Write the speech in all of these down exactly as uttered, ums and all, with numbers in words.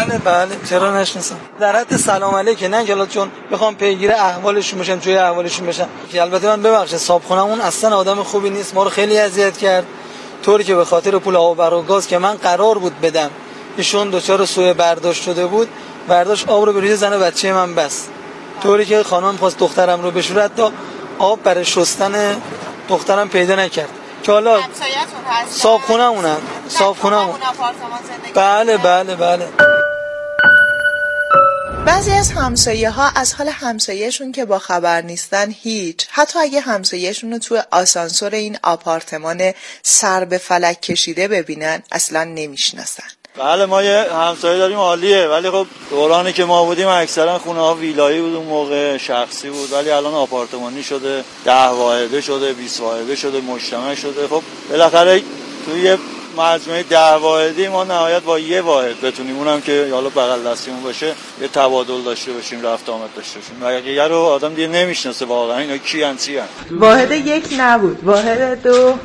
بله بله چرا نشناسم. در حد سلام علیکه، نه که چون بخوام پیگیر احوالشون بشم توی احوالشون بشم. که البته من ببخشید صاحبخونه‌مون اصلا آدم خوبی نیست، ما رو خیلی اذیت کرد، طوری که به خاطر پول آب و گاز که من قرار بود بدم ایشون دچار سوء برداشت شده بود، برداشت آب رو بریزه زن بچه من بس، طوری که خانم خواست دخترم رو بشوره، حتی آب برای شستن دخترم پیدا نکرد. که حالا صاحبخونه‌مونم صاحبخونه‌مون بله بله بله. بعضی از همسایه ها از حال همسایه‌شون که با خبر نیستن هیچ، حتی اگه همسایه‌شون رو توی آسانسور این آپارتمان سر به فلک کشیده ببینن اصلا نمیشناسن. بله ما یه همسایه داریم عالیه، ولی خب دورانی که ما بودیم اکثرا خونه ها ویلایی بود، اون موقع شخصی بود، ولی الان آپارتمانی شده، ده واحده شده، بیست واحده شده، مجتمع شده. خب بالاخره توی مجموعه ده واحدی ما نهایت با یه واحد بتونیم، اونم که حالا بغل دستیمون باشه، یه تبادل داشته باشیم، رفت آمد داشته باشیم. بقیه رو آدم دیگه نمیشناسه واقعا اینا کی ان چی ان. واحد یک نبود، واحد دو.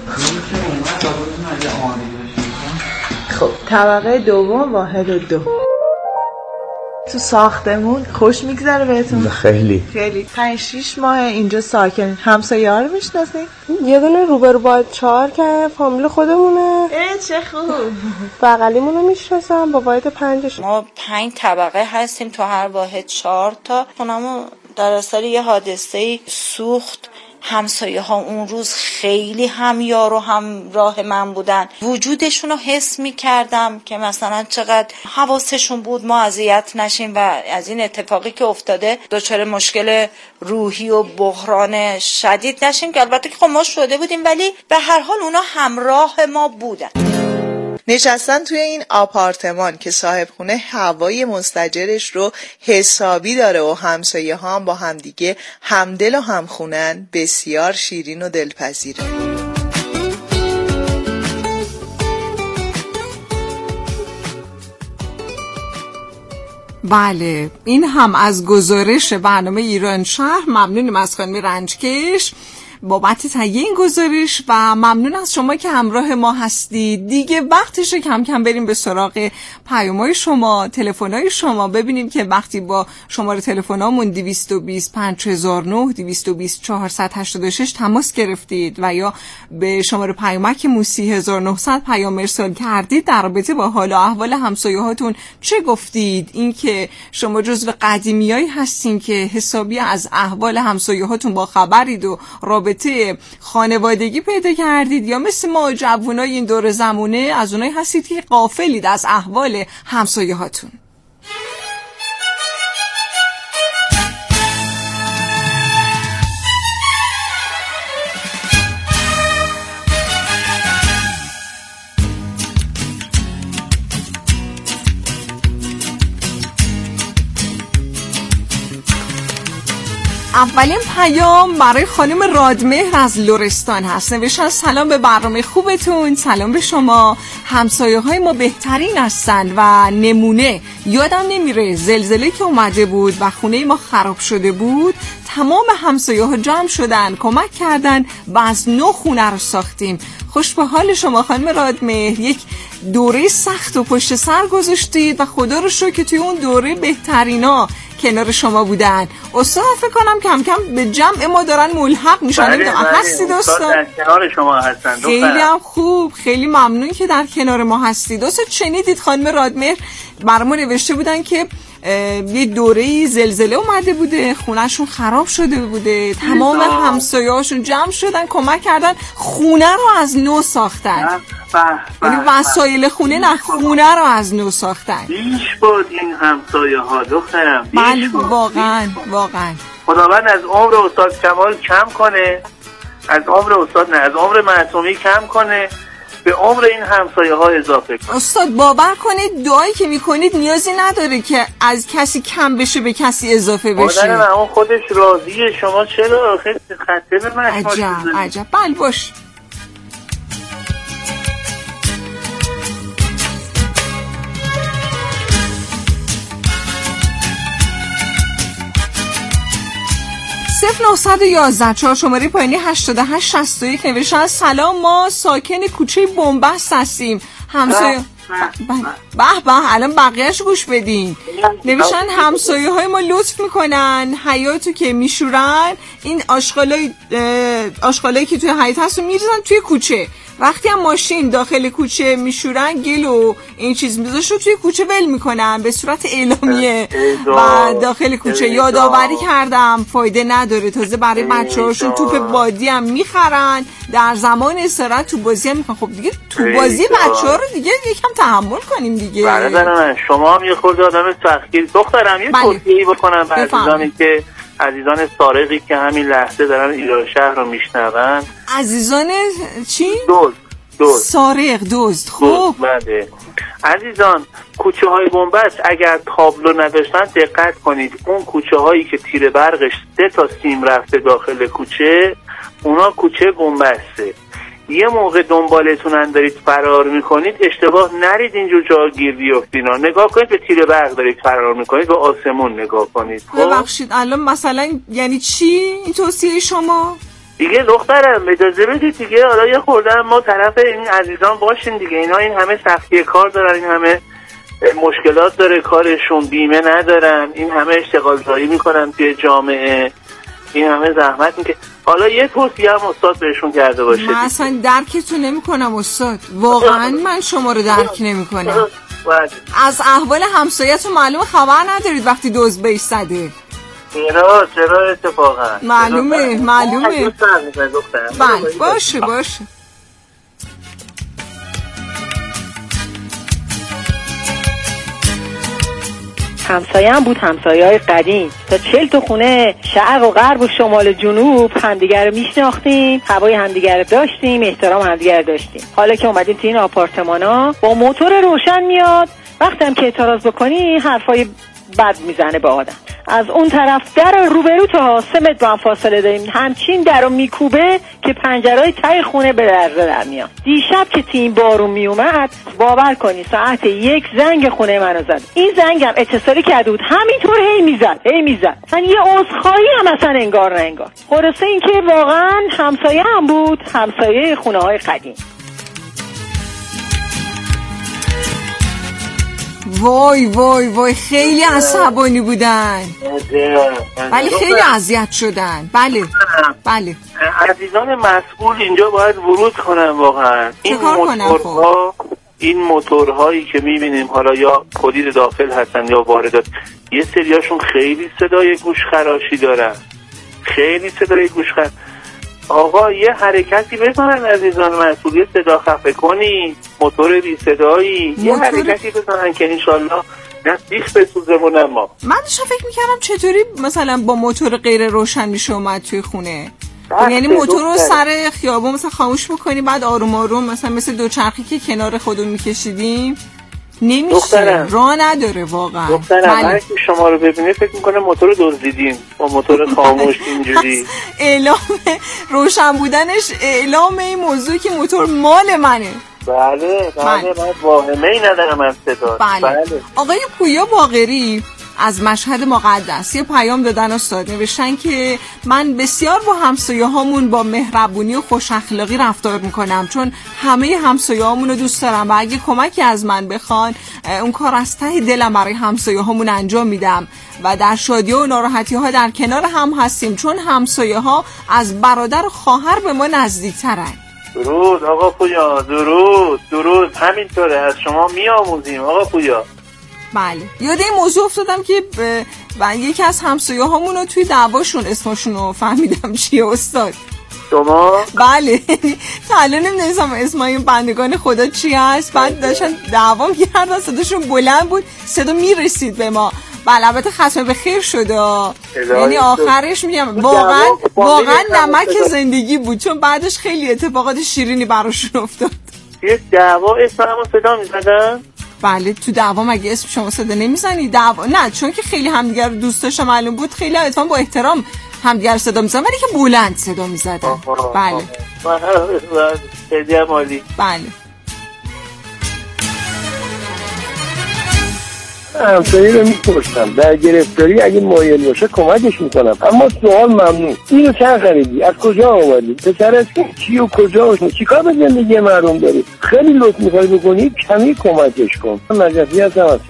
خب طبقه دوم واحد دو. تو ساختمون خوش میگذره بهتون؟ خیلی خیلی. پنج شیش ماه اینجا ساکن. همسایه ها رو میشناسین؟ یه دونه روبرو با چهار که فامیل خودمونه. اه چه خوب. بغلیمون رو میشناسم با واحد پنجش. ما پنج طبقه هستیم، تو هر واحد چهار تا. خونمون در اثر یه حادثه سوخت. همسایه ها اون روز خیلی هم یار و هم راه من بودن، وجودشون رو حس می کردم که مثلا چقدر حواسشون بود ما اذیت نشیم و از این اتفاقی که افتاده دچار مشکل روحی و بحران شدید نشیم، که البته که خب ما شده بودیم ولی به هر حال اونا همراه ما بودن. نشستن توی این آپارتمان که صاحب خونه هوای مستجرش رو حسابی داره و همسایه ها هم با همدیگه همدل و همخونن، بسیار شیرین و دلپذیره. بله این هم از گزارش برنامه ایران شهر. ممنونم از خانم رنجکش بابت تهیه این گزارش و ممنون از شما که همراه ما هستید. دیگه وقتشه کم کم بریم به سراغ پیام‌های شما، تلفن‌های شما، ببینیم که وقتی با شماره تلفن‌هامون دویست و بیست پنج هزار و نه دویست و بیست چهارصد و هشتاد و شش تماس گرفتید و یا به شماره پیامک موسی هزار و نهصد پیام ارسال کردید در رابطه با حال و احوال همسایه‌هاتون چه گفتید؟ اینکه شما جزو قدیمیایی هستین که حسابی از احوال همسایه‌هاتون با خبرید و رابطه خانوادگی پیدا کردید، یا مثل ما جوونای این دور زمونه از اونایی هستید که غافلید از احوال همسایه هاتون. اولین پیام برای خانم رادمهر از لرستان هست. نوشتن سلام به برنامه خوبتون، سلام به شما. همسایه های ما بهترین هستن و نمونه یادم نمیره زلزله که اومده بود و خونه ما خراب شده بود، تمام همسایه ها جمع شدن کمک کردن و از نو خونه رو ساختیم. خوش به حال شما خانم رادمهر، یک دوره سخت و پشت سر گذاشتید و خدا رو شکر که توی اون دوره بهترینا کنار شما بودن. استاد فکر کنم کم کم به جمع ما دارن ملحق میشن. بله هستید استاد؟ در کنار شما هستن. خیلی هم خوب، خیلی ممنون که در کنار ما هستید. استاد شنیدید خانم رادمهر برامون نوشته بودن که یه دوره زلزله اومده بوده، خونهشون خراب شده بوده، تمام همسایه‌هاشون جمع شدن کمک کردن خونه رو از نو ساختن. یعنی وسایل خونه نه، خونه رو از نو ساختن. بیش بود این همسایه ها دخترم. بله واقعا واقعا. خداوند از عمر استاد کمال کم کنه، از عمر استاد نه، از عمر معصومی کم کنه، به عمر این همسایه ها اضافه کنه. استاد باور کنید دعایی که میکنید نیازی نداره که از کسی کم بشه به کسی اضافه بشه. مادر من اون خودش راضیه، شما چرا خیلی خطه به من عجب عجب. بله باش. صفر نهصد و یازده چهار شماره پایینی هشتاد و هشت شصت و یک نوشتن سلام، ما ساکن کوچه بنبست هستیم. همسایه به به الان بقیهش گوش بدین. نوشتن همسایه های ما لطف میکنن حیاتو که میشورن این آشغالای آشغالایی که توی حیاط هستو میریزن توی کوچه. وقتی هم ماشین داخل کوچه میشورن گل و این چیز میذاشت رو توی کوچه ول میکنن به صورت اعلامیه و داخل کوچه. یادآوری کردم فایده نداره، تازه برای بچه‌هاشون توپ بادی هم میخرن در زمان استراحت تو بازی هم میخوان. خب دیگه تو بازی بچه‌ها رو دیگه یکم تحمل کنیم دیگه. برادر من شما هم یه خورده آدم سختگیر. دخترم یه توصیه‌ای بکنم به عزیزانی که عزیزان سارقی که همین لحظه دارن ایران شهر رو میشنون. عزیزان چی؟ دوست دوست سارق دوست. خب بله عزیزان، کوچه های بنبست اگر تابلو نداشتن دقت کنید، اون کوچه هایی که تیر برقش سه تا سیم رفته داخل کوچه اونا کوچه بنبسته. یه موقع دنبالتونن دارید فرار میکنید اشتباه نرید اینجور جا گیر بیفتین. نگاه کنید به تیر برق دارید فرار میکنید، به آسمون نگاه کنید. ببخشید الان مثلا یعنی چی این توصیه شما؟ دیگه دخترم اجازه بدید دیگه، حالا یه خورده ما طرف این عزیزان باشین دیگه. اینا این همه سختی کار دارن، این همه مشکلات داره کارشون، بیمه ندارن، این همه اشتغال زایی میکنن توی جامعه، این همه زحمت میکنن. حالا یه توصیه هم استاد بهشون کرده باشه. من اصلا درکتون نمی کنم استاد، واقعا من شما رو درک نمی کنم. از احوال همسایتون معلومه خبر ندارید وقتی دزد بهش زده؟ چرا چرا اتفاقا معلومه معلومه. بله باشه باشه. همسایه هم بود، همسایه های قدیم. تا چل تا خونه شرق و غرب و شمال و جنوب همدیگر رو میشناختیم، هوای همدیگر رو داشتیم، احترام همدیگر رو داشتیم. حالا که اومدیم تو این آپارتمان ها با موتور روشن میاد، وقتی هم که اعتراض بکنی حرفای بد میزنه به آدم. از اون طرف در روبرو تا سه متر با هم فاصله داریم، همچین در رو میکوبه که پنجرهای ته خونه به درزه در میاد. دیشب که تیم بارون میومد باور کنی ساعت یک زنگ خونه منو زد. این زنگم اتصالی کرده بود همینطور هی میزد هی میزد. من یه عذرخواهی هم اصلا انگار نه انگار. خلاصه این که واقعا همسایه هم بود، همسایه خونه های قدیم. وای وای وای خیلی عصبانی بودن ولی خیلی اذیت شدن. بله بله عزیزان مسئول اینجا باید ورود کنن واقعا. این موتورها این موتورهایی که میبینیم حالا یا تولید داخل هستن یا واردات، یه سریاشون خیلی صدای گوشخراشی دارن، خیلی صدای گوشخراش. آقا یه حرکتی بزنن عزیزان مسئول، یه صدا خفه کنی، موتور بی صدایی، یه حرکتی بزنن که انشالله نه سیخ بسوزمون. ما من داشتم فکر میکردم چطوری مثلا با موتور غیر روشن میشه اومد توی خونه. یعنی موتور رو سر خیابون مثلا خاموش بکنی بعد آروم آروم مثلا مثل دوچرخی که کنار خودمون میکشیدیم نمیشه، راه نداره واقعا. دخترم هر کی شما رو ببینه فکر میکنه موتور دزدیدیم با موتور خاموش اینجوری. اعلام روشن بودنش اعلام این موضوع که موتور مال منه. بله بله من واهمه‌ای ندارم از صدا. بله. بله آقای پویا باقری از مشهد مقدس یه پیام دادن استاد، نوشتن که من بسیار با همسایه هامون با مهربونی و خوش اخلاقی رفتار میکنم چون همه همسایه هامون رو دوست دارم و اگه کمکی از من بخوان اون کار از ته دلم برای همسایه هامون انجام میدم و در شادی و ناراحتی ها در کنار هم هستیم چون همسایه ها از برادر و خواهر به ما نزدیک ترن. درود آقا پویا، درود درود همینطوره، از شما میآموزیم آقا پویا. بله یاد این موضوع افتادم که من یکی از همسایه هامون رو توی دعواشون اسمشون رو فهمیدم چیه استاد. شما؟ بله تعالی نمیدونستم اسم این بندگان خدا چی هست. بعد داشتن دعوا می‌کردن، صداشون بلند بود، صدا میرسید به ما. بله البته ختم به خیر شد، یعنی آخرش میگم واقعا واقعا نمک زندگی بود چون بعدش خیلی اتفاقات شیرینی براشون افتاد. یه دعوا اسم همون صدا میزدن؟ بله تو دعوا مگه اسم شما صدا نمیزنی؟ دعوا نه چون که خیلی همدیگر رو دوست داشتن معلوم بود خیلی اتفاقا با احترام همدیگر صدا میزدن ولی که بلند صدا میزدن. بله خیلی عالی. بله همسایه رو میپرسم در گرفتاری اگه مایل باشه کمکش میکنم. اما سوال ممنون. اینو چند خریدی؟ از کجا آوردی؟ پسرت کی و کجا و چیکار به زندگی مردم داری؟ خیلی لطف میخوای بکنی کمی کمکش کن. نجفی هستم از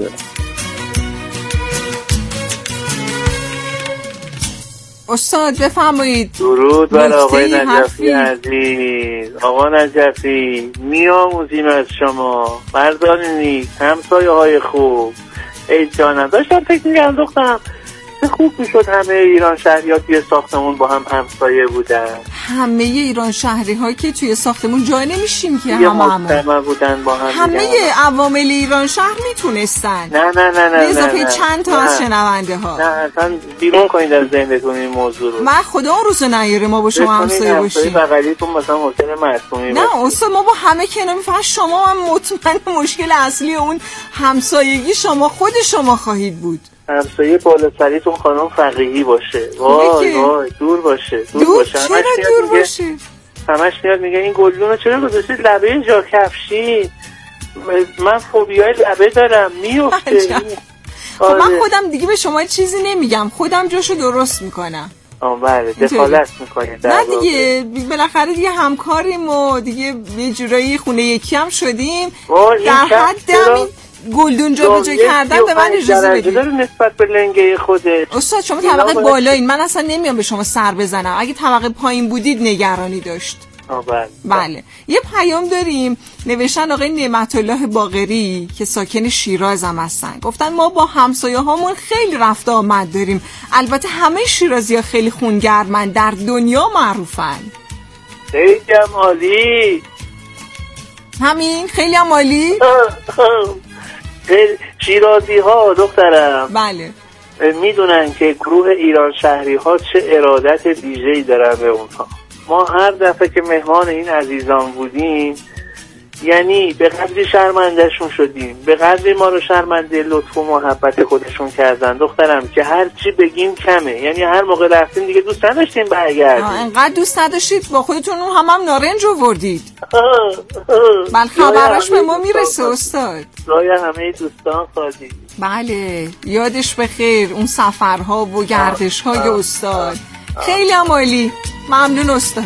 استاد بفرمایید. درود بر آقای نجفی عزیز. آقا نجفی میآموزیم از شما، مردان نیک، همسایه های خوب. ای جانم داشتم فکر می‌کردم دخترم خوب میشد همه ایران شهری ها توی ساختمون با هم همسایه بودن. همه ایران شهری ها که توی ساختمون جا نمیشیم که همه همه بودن با هم. همه عوامل ایران شهر میتونستن. نه نه نه نه. به اضافه چند تا از شنونده ها. نه اصلا بیرون کنید از ذهنتون این موضوع رو. من خدا روز نیاره ما با شما همسایه باشیم. بغلیتون مثلا حسین معصومی. نه اصلا ما با همه کنار فقط شما هم مطمئن مشکل اصلی اون همسایگی شما خود شما خواهید بود. همسایه بالا سریتون خانم فقیهی باشه. وای وای دور باشه. دور, دور باشه. چرا دور باشه؟ همش میاد میگه این گلدون رو چرا گذاشتید لبه جا کفشی؟ من فوبیای لبه دارم میفته. خب من خودم دیگه به شما چیزی نمیگم، خودم جاشو درست میکنم. آه بله دخالت میکنید. نه دیگه بالاخره دیگه همکاریم و دیگه یه جورایی خونه یکی هم شدیم. در حد همین گلدون جا به جا کردن به من اجازه بدید. نسبت به لنگه خودش. استاد شما طبقه بالایین، من اصلا نمیام به شما سر بزنم. اگه طبقه پایین بودید نگرانی داشت. بله. بله. یه پیام داریم نوشتن آقای نعمت الله باقری که ساکن شیراز هم هستن. گفتن ما با همسایه هامون خیلی رفت آمد داریم. البته همه شیرازی‌ها خیلی خونگرمن، در دنیا معروفن. خیلی هم عالی. همین خیلی هم عالی. شیرازی ها دخترم بله میدونن که گروه ایران شهری ها چه ارادت ویژه‌ای دارن به اونها. ما هر دفعه که مهمان این عزیزان بودیم یعنی به قدری شرمندهشون شدیم، به قدری ما رو شرمنده لطف و محبت خودشون کردن دخترم که هر چی بگیم کمه. یعنی هر موقع رفتیم دیگه دوست نداشتیم برگردیم. انقدر دوست نداشتید با خودتون هم هم نارنج آوردید. بله خبرش به ما میرسه استاد. رای همه دوستان خواهدید. بله یادش بخیر اون سفرها و گردش‌های استاد. خیلی هم عالی. ممنون استاد.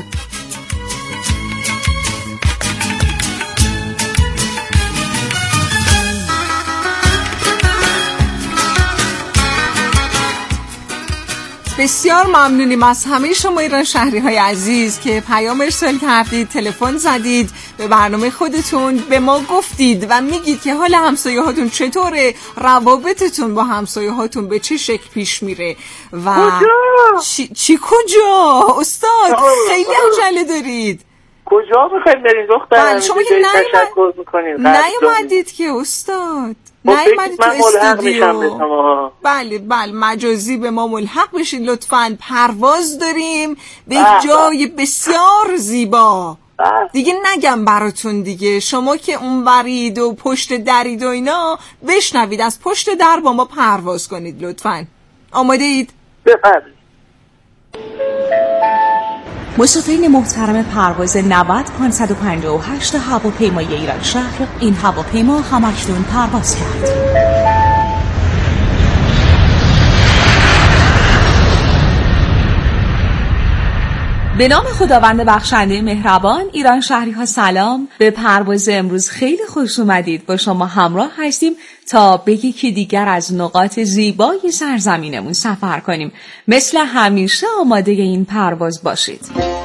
بسیار ممنونیم از همه شما ایران شهری های عزیز که پیام ارسال کردید، تلفن زدید، به برنامه خودتون به ما گفتید و میگید که حال همسایه هاتون چطوره، روابطتون با همسایه هاتون به چه شکل پیش میره و کجا؟ چی, چی کجا؟ استاد خیلی عجله دارید. کجا میخواید برید دخترم؟ شما که نیومدید که استاد، نیومدید تو استودیو. بله بله مجازی به ما ملحق بشید لطفاً. پرواز داریم به جای بسیار زیبا. دیگه نگم براتون دیگه، شما که اون برید و پشت درید و اینا بشنوید، از پشت در با ما پرواز کنید لطفاً. آماده اید؟ بفرمایید. مسافرین محترم پرواز نود پانصد و پنجاه و هشت هواپیمای ایران شهر، این هواپیما همکنون پرواز کرد. به نام خداوند بخشنده مهربان. ایران شهری ها سلام. به پرواز امروز خیلی خوش اومدید. با شما همراه هستیم تا به یکی دیگر از نقاط زیبای سرزمینمون سفر کنیم. مثل همیشه آماده این پرواز باشید.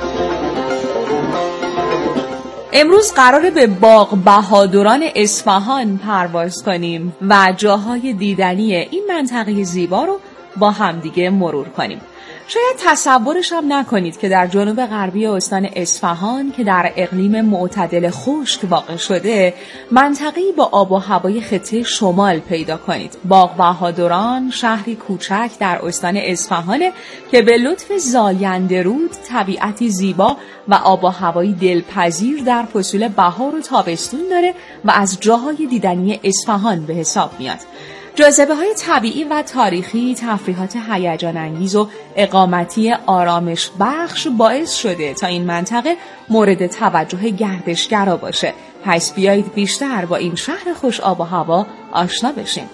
امروز قراره به باغ بهادران اصفهان پرواز کنیم و جاهای دیدنی این منطقه زیبا رو با همدیگه مرور کنیم. شاید تصورش هم نکنید که در جنوب غربی استان اصفهان که در اقلیم معتدل خشک واقع شده، منطقه‌ای با آب و هوای خطه شمال پیدا کنید. باغ بهادران شهری کوچک در استان اصفهان که به لطف زاینده رود طبیعتی زیبا و آب و هوایی دلپذیر در فصول بهار و تابستون داره و از جاهای دیدنی اصفهان به حساب میاد. جاذبه های طبیعی و تاریخی، تفریحات هیجان انگیز و اقامتی آرامش بخش باعث شده تا این منطقه مورد توجه گردشگرا باشه. پس بیایید بیشتر با این شهر خوش آب و هوا آشنا بشیم.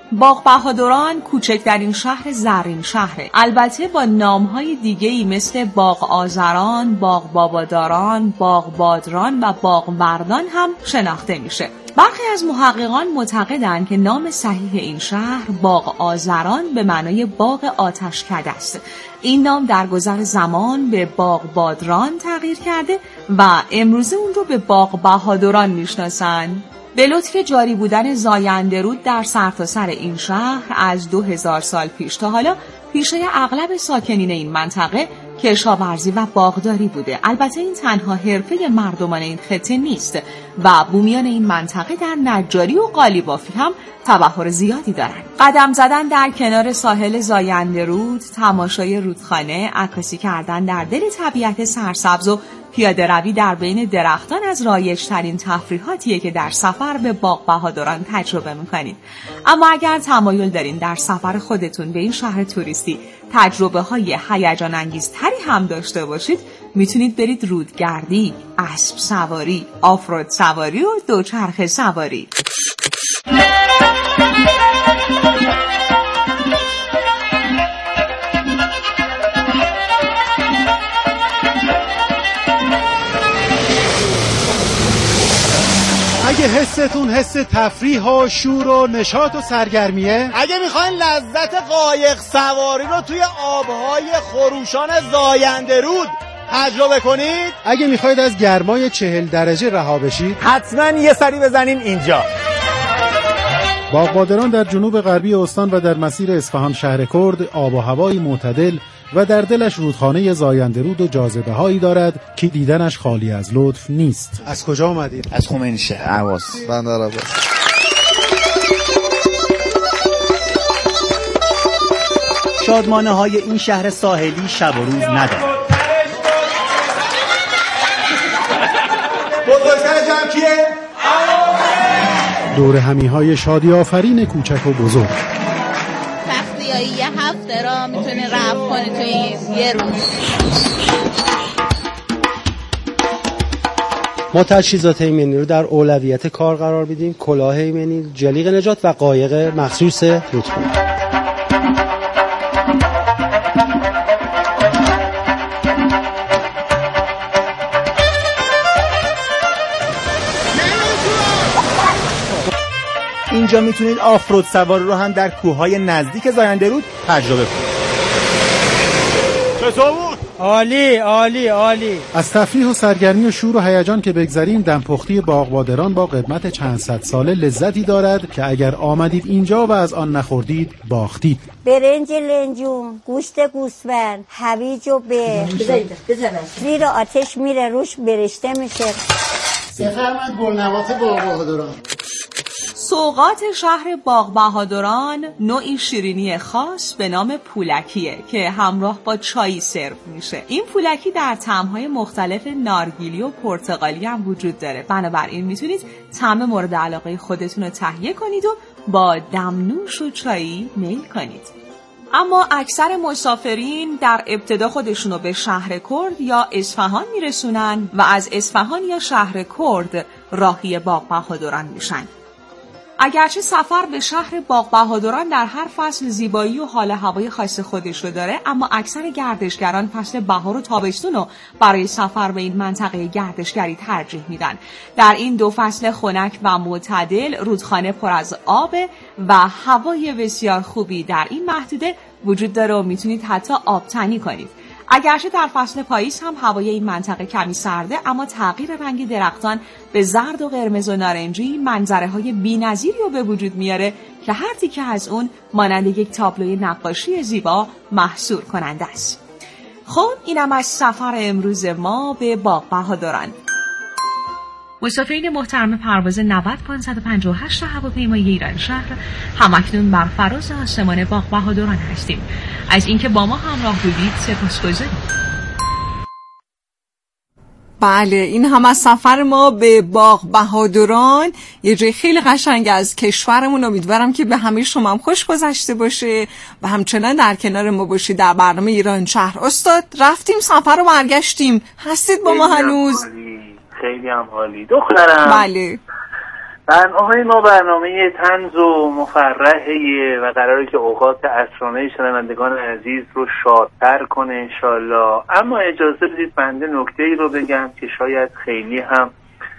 باغ بهادران کوچکترین شهر زرین شهره. البته با نامهای دیگه‌ای مثل باغ آذران، باغ باباداران، باغ بادران و باغ مردان هم شناخته میشه. برخی از محققان معتقدند که نام صحیح این شهر باغ آذران به معنای باغ آتشکده است. این نام در گذر زمان به باغ بادران تغییر کرده و امروزه اون رو به باغ بهادران میشناسن. به لطف جاری بودن زاینده رود در سرتاسر این شهر از دو هزار سال پیش تا حالا پیشه اغلب ساکنین این منطقه کشاورزی و باغداری بوده. البته این تنها حرفه مردمان این خطه نیست و بومیان این منطقه در نجاری و قالیبافی هم تبحر زیادی دارند. قدم زدن در کنار ساحل زاینده رود، تماشای رودخانه، عکاسی کردن در دل طبیعت سرسبز و پیاده روی در بین درختان از رایج‌ترین تفریحاتیه که در سفر به باغ بهادران تجربه می‌کنید. اما اگر تمایل دارین در سفر خودتون به این شهر توریستی تجربه‌های هیجان انگیزتری هم داشته باشید، میتونید برید رودگردی، اسب سواری، آفرود سواری و دوچرخه سواری. اگه حستون حس تفریح و شور و نشاط و سرگرمیه، اگه میخواین لذت قایق سواری رو توی آبهای خروشان زاینده رود تجربه کنید، اگه میخواید از گرمای چهل درجه رها بشید، حتما یه سری بزنین اینجا. باغ بادران در جنوب غربی استان و در مسیر اصفهان شهر کرد آب و هوایی معتدل و در دلش رودخانه زاینده رود و جاذبه هایی دارد که دیدنش خالی از لطف نیست. از کجا اومدید؟ از خمینیشه. عباس. بندر عباس. شادمانه های این شهر ساحلی شب و روز ندارد. بزرگتر جمع کیه؟ دور همی های شادی آفرین کوچک و بزرگ. وقتی یه هفته را میتونی رفت کنی توی یه روز. ما تجهیزات ایمنی رو در اولویت کار قرار میدیم. کلاه ایمنی، جلیق نجات و قایق مخصوص رودخانه. اینجا میتونید آفرود سواری رو هم در کوههای نزدیک زاینده رود تجربه کنید. چطور بود؟ عالی عالی عالی. از تفریح و سرگرمی و شور و هیجان که بگذریم، دمپختی باغ بادران با قدمت چند صد ساله لذتی دارد که اگر آمدید اینجا و از آن نخوردید باختید. برنج لنجون، گوشت گوسفند، هویج و به زیر آتش میره روش برشته میشه. بفرمایید گلنبات باغ بهادران. سوغات شهر باغ بهادران نوعی شیرینی خاص به نام پولکیه که همراه با چای سرو میشه. این پولکی در طعم‌های مختلف نارگیلی و پرتقالی هم وجود داره. بنابراین میتونید طعم مورد علاقه خودتون رو تهیه کنید و با دمنوش و چایی میل کنید. اما اکثر مسافرین در ابتدا خودشونو به شهر کرد یا اصفهان میرسونن و از اصفهان یا شهر کرد راهی باغ بهادران میشن. اگرچه سفر به شهر باغ بهادران در هر فصل زیبایی و حال هوای خاص خودش رو داره، اما اکثر گردشگران فصل بهار و تابستون رو برای سفر به این منطقه گردشگری ترجیح میدن. در این دو فصل خنک و معتدل رودخانه پر از آب و هوای بسیار خوبی در این محدوده وجود داره و میتونید حتی آبتنی کنید. اگرچه در فصل پاییز هم هوای این منطقه کمی سرده، اما تغییر رنگ درختان به زرد و قرمز و نارنجی منظره های بی‌نظیری رو به وجود میاره که هر تیکه از اون مانند یک تابلوی نقاشی زیبا محصور کننده است. خب اینم از سفر امروز ما به باغ بهادران. مسافرین محترم پرواز نود پانصد و پنجاه و هشت هواپیمای ایران شهر، همکنون بر فراز آسمان باغ بهادران هستیم. از اینکه با ما همراه بودید سپاسگزاریم. بله، این هم از سفر ما به باغ بهادران، یه جای خیلی قشنگ از کشورمون. امیدوارم که به همه شما هم خوش گذشته باشه و همچنان در کنار ما باشید در برنامه ایران شهر. استاد رفتیم سفر رو برگشتیم، هستید با ما هنوز؟ خیلی هم حالی دخترم. بله. برنامه ما برنامه طنز و مفرحه و قراره که اوقات عصرانه شنوندگان عزیز رو شادتر کنه انشالله. اما اجازه بدید بنده نکته ای رو بگم که شاید خیلی هم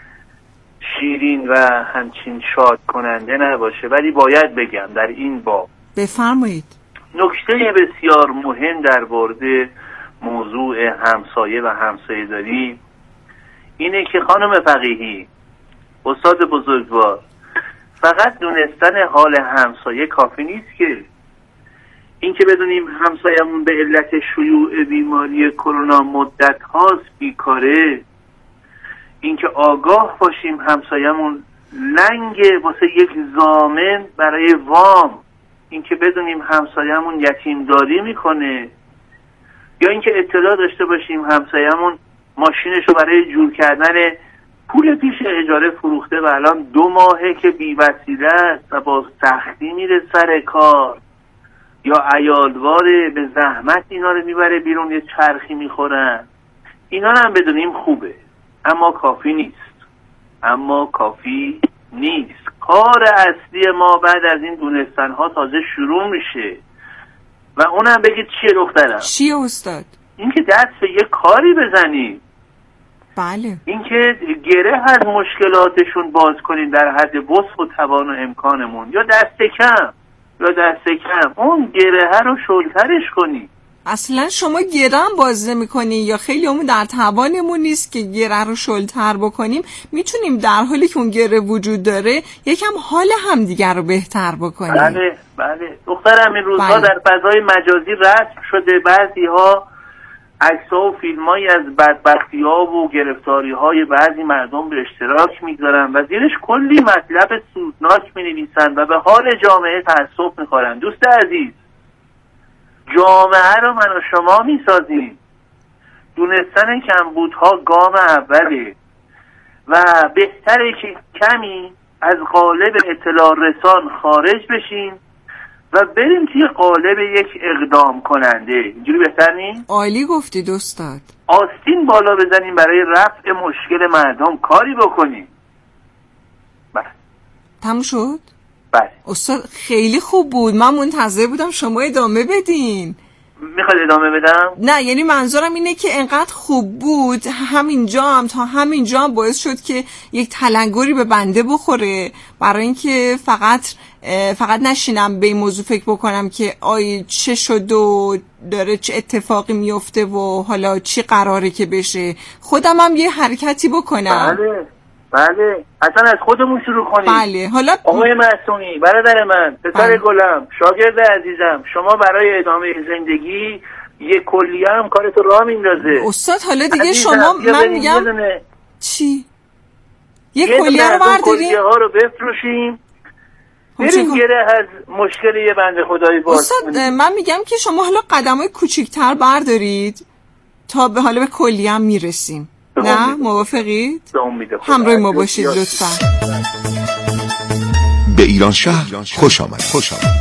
شیرین و همچین شاد کننده نباشه، ولی باید بگم در این باب. بفرمایید. نکته بسیار مهم در مورد موضوع همسایه و همسایه داری اینه که خانم فقیهی، استاد بزرگوار، فقط دونستن حال همسایه کافی نیست که این که بدونیم همسایمون به علت شیوع بیماری کرونا مدت هاست بیکاره، این که آگاه باشیم همسایمون لنگه واسه یک ضامن برای وام، این که بدونیم همسایمون یتیمداری میکنه، یا این که اطلاع داشته باشیم همسایمون ماشینشو برای جور کردن پول پیش اجاره فروخته و الان دو ماهه که بی وسیله است و با سختی میره سر کار، یا عیالواره به زحمت اینا رو میبره بیرون یه چرخی میخورن. اینا هم بدونیم خوبه، اما کافی نیست. اما کافی نیست. کار اصلی ما بعد از این دونستن ها تازه شروع میشه و اونم بگید چیه دخترم؟ چیه استاد؟ این که دست به یه کاری بزنیم. بله. این که گره از مشکلاتشون باز کنیم در حد وسع و توان و امکانمون، یا دست کم یا دست کم اون گره رو شلترش کنیم. اصلا شما گره هم باز نمی کنی یا خیلی همون در توانمون نیست که گره رو شلتر بکنیم. میتونیم در حالی که اون گره وجود داره یکم حال همدیگر رو بهتر بکنیم. بله بله دخترم این روزها بله. در فضای مجازی رسم شده بعضی ها عکس‌ها و فیلمایی از بدبختی‌ها و گرفتاری‌های بعضی مردم به اشتراک می‌گذارن و زیرش کلی مطلب سودناک می‌نویسن و به حال جامعه تعصب می‌خورن. دوست عزیز، جامعه رو من و شما می‌سازیم. دونستن کمبودها گام اوله و بهتره که کمی از قالب اطلاع رسان خارج بشیم و بریم توی قالب یک اقدام کننده. اینجوری بهتر نیست؟ عالی گفتید استاد. آستین بالا بزنیم برای رفع مشکل مردم کاری بکنیم. بله. تموم شد؟ بله. استاد خیلی خوب بود. من منتظر بودم شما ادامه بدین. میخواد ادامه بدم؟ نه یعنی منظورم اینه که انقدر خوب بود همینجا هم تا همینجا هم باعث شد که یک تلنگری به بنده بخوره برای اینکه فقط فقط نشینم به این موضوع فکر بکنم که آی چه شد و داره چه اتفاقی میفته و حالا چی قراره که بشه، خودم هم یه حرکتی بکنم. بله بله اصلا از خودمون شروع کنیم. بله. حالا آقای معصومی، برادر من، پسر گلم، شاگرد عزیزم، شما برای ادامه زندگی یه کلیه هم کارتو راه میندازه. استاد حالا دیگه شما من میگم چی؟ یه کلیه رو برداریم، کلیه ها رو بفروشیم، بریم گره از مشکل یه بنده خدایی باز. استاد من میگم که شما حالا قدمای کوچیک‌تر بردارید تا به حالا به کلیه هم میرسیم. نه موافقید؟ همراه ما باشید لطفا. به ایران شهر خوش آمد. خوش آمد.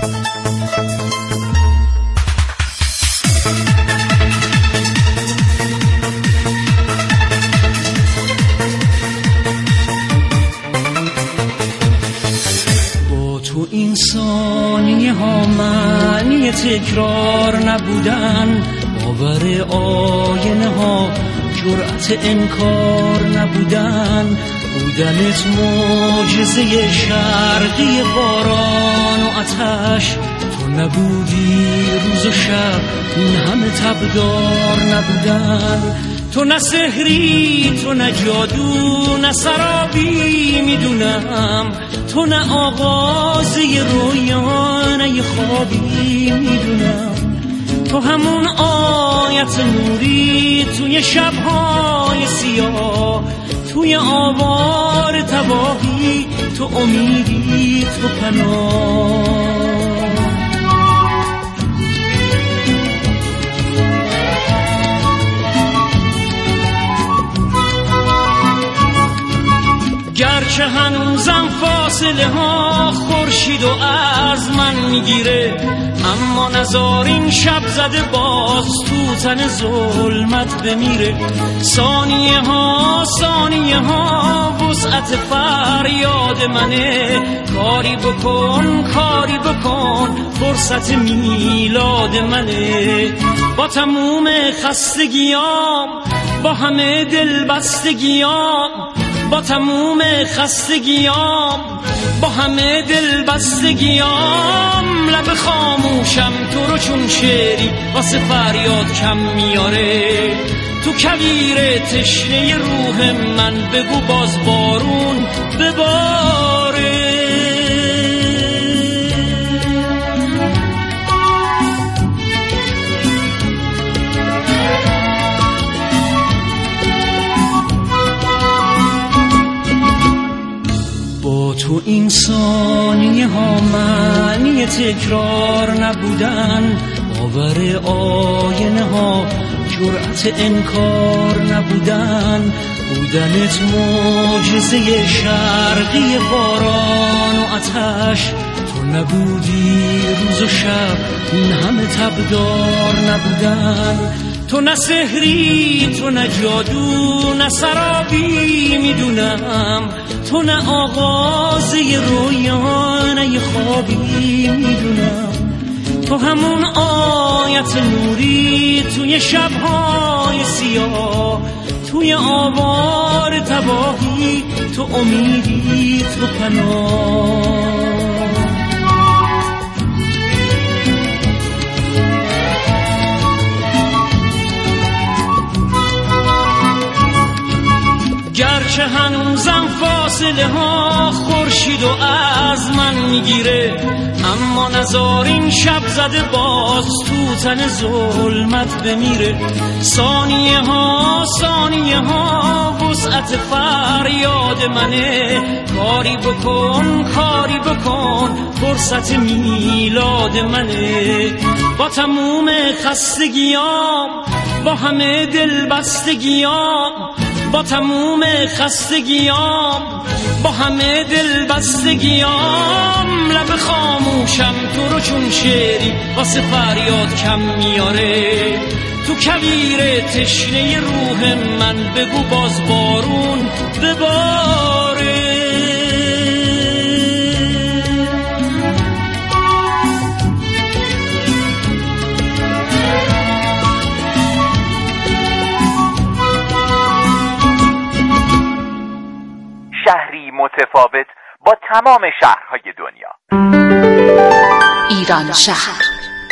با تو این ثانیه ها معنی تکرار نبودن، باور آینه ها جرأت انکار نبودن، بودنت معجزه شرقی باران و آتش، تو نبودی روز و شب این همه تبدار نبودن، تو نه سحری تو نه جادو نه سرابی میدونم، تو نه آغازه رویا نه یه خوابی میدونم، تو همون آیت نوری توی شب‌های سیاه، توی آوار تباهی، تو امیدی تو پناه. گرچه هنوزم فاصله ها خورشید و از من میگیره، اما نزار این شب زده باز تو تن ظلمت بمیره. ثانیه ها ثانیه ها وسعت فریاد منه. کاری بکن کاری بکن فرصت میلاد منه. با تموم خستگیام با همه دل بستگیام با تموم خستگیام با همه دل بستگیام لب خاموشم تو رو چون شعری واسه فریاد کم میاره. تو کویر تشنه روح من بگو باز بارون بباره. تو این ثانیه ها معنی تکرار نبودن. باور آینه ها جرأت انکار نبودن. بودنت معجزه شرقی باران و آتش. تو نبودی روز و شب این همه تبدار نبودن. تو نه سحری تو نه جادو نه سرابی میدونم. تو نه آغاز یه رویا نه یه خوابی میدونم. تو همون آیت نوری توی شبهای سیاه. توی آوار تباهی تو امیدی تو پناه. گرچه هنوزم فاصله ها خورشید و از من میگیره. اما نزار این شب زده باز تو تن ظلمت بمیره. ثانیه ها ثانیه ها وسعت فریاد منه. کاری بکن کاری بکن فرصت میلاد منه. با تموم خستگیام با همه دل بستگیام با تموم خستگیام با همه دل بستگیام لب خاموشم تو رو چون شعری واسه فریاد کم میاره. تو کویر تشنه روح من بگو باز بارون بباره. شهری متفاوت با تمام شهرهای دنیا. ایران شهر.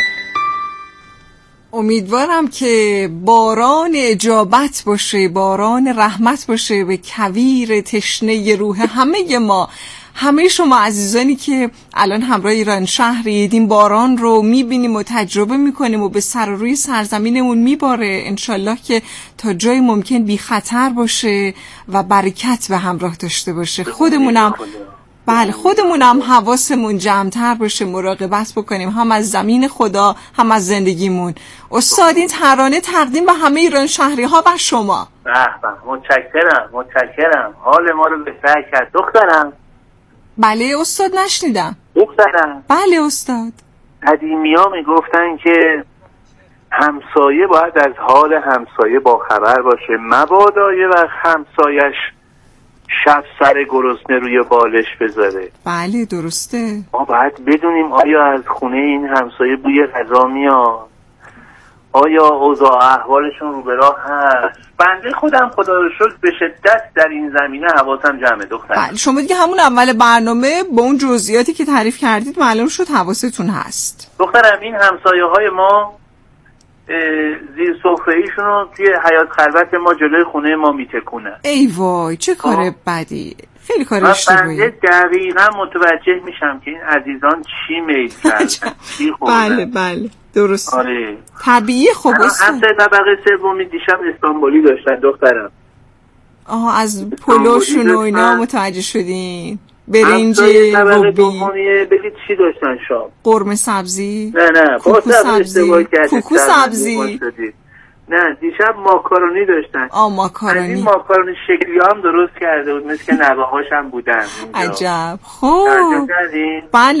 امیدوارم که باران اجابت باشه، باران رحمت باشه به کویر تشنه روح همه ما، همه شما عزیزانی که الان همراه ایران شهرید. این باران رو میبینیم و تجربه میکنیم و به سر و روی سرزمینمون میباره. انشالله که تا جای ممکن بی خطر باشه و برکت به همراه داشته باشه. خودمونم بله خودمونم حواسمون جمع‌تر باشه، مراقبت بکنیم هم از زمین خدا هم از زندگیمون. استاد این ترانه تقدیم به همه ایران شهری ها و شما. به به متشکرم متشکرم. حال ما رو بهتر کرد دخترم. بله استاد نشنیدم. دخترم بله استاد. قدیمی‌ها میگفتن که همسایه باید از حال همسایه با خبر باشه، مبادا یه وقت همسایش شب سر گرسنه روی بالش بذاره. بله درسته. ما باید بدونیم آیا از خونه این همسایه بوی غذا میاد، آیا اوضاع احوالشون رو به راه هست. بنده خودم خدا رو شکر به شدت در این زمینه حواسم جمعه دختر. بله شما دیگه همون اول برنامه با اون جزئیاتی که تعریف کردید معلوم شد حواستون هست. دخترم این همسایه های ما زیر سفره ایشون رو توی حیاط خلوت ما جلوی خونه ما میتکونه. ای وای چه کار بدی، خیلی کار اشتباهی. من دقیقا متوجه میشم که این عزیزان چی میل کردن چی خوردن. بله بله درست. آره طبیعی. خب همسایه طبقه سومی دیشب استانبولی داشتن دخترم. آها از پلوشون و اینا متوجه شدین؟ برنج طبقه دومیه بگید چی داشتن شام؟ قرمه سبزی؟ نه نه کوکو سبزی کوکو سبزی نه دیشب ماکارونی داشتن. آ ماکارونی. این ماکارونی شکلی هم درست کرده بود مثل که نوه‌هاش هم بودن. عجب. خب بله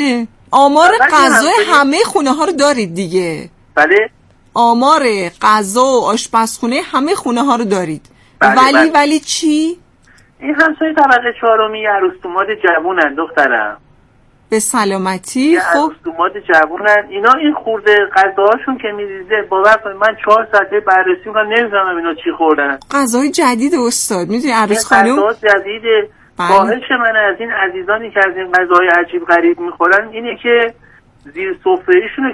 آمار غذا همه خونه ها رو دارید دیگه؟ بله. آمار غذا و آشپزخونه همه خونه ها رو دارید. بله ولی بله. ولی چی؟ این همسایه طبقه چهارمی عروس دوماد جوونن دخترم. به سلامتی. خب عروس دوماد جوونن اینا، این خورده غذاهاشون که میریزه باور کنید من چهار ساعته بررسی میکنم نمیفهمم اینا چی خوردن. غذای جدید استاد میدونی عروس خانم غذا جدیده. خواهش من از این عزیزانی که از این غذاهای عجیب غریب میخورن اینه که زیر سفره‌ایشون رو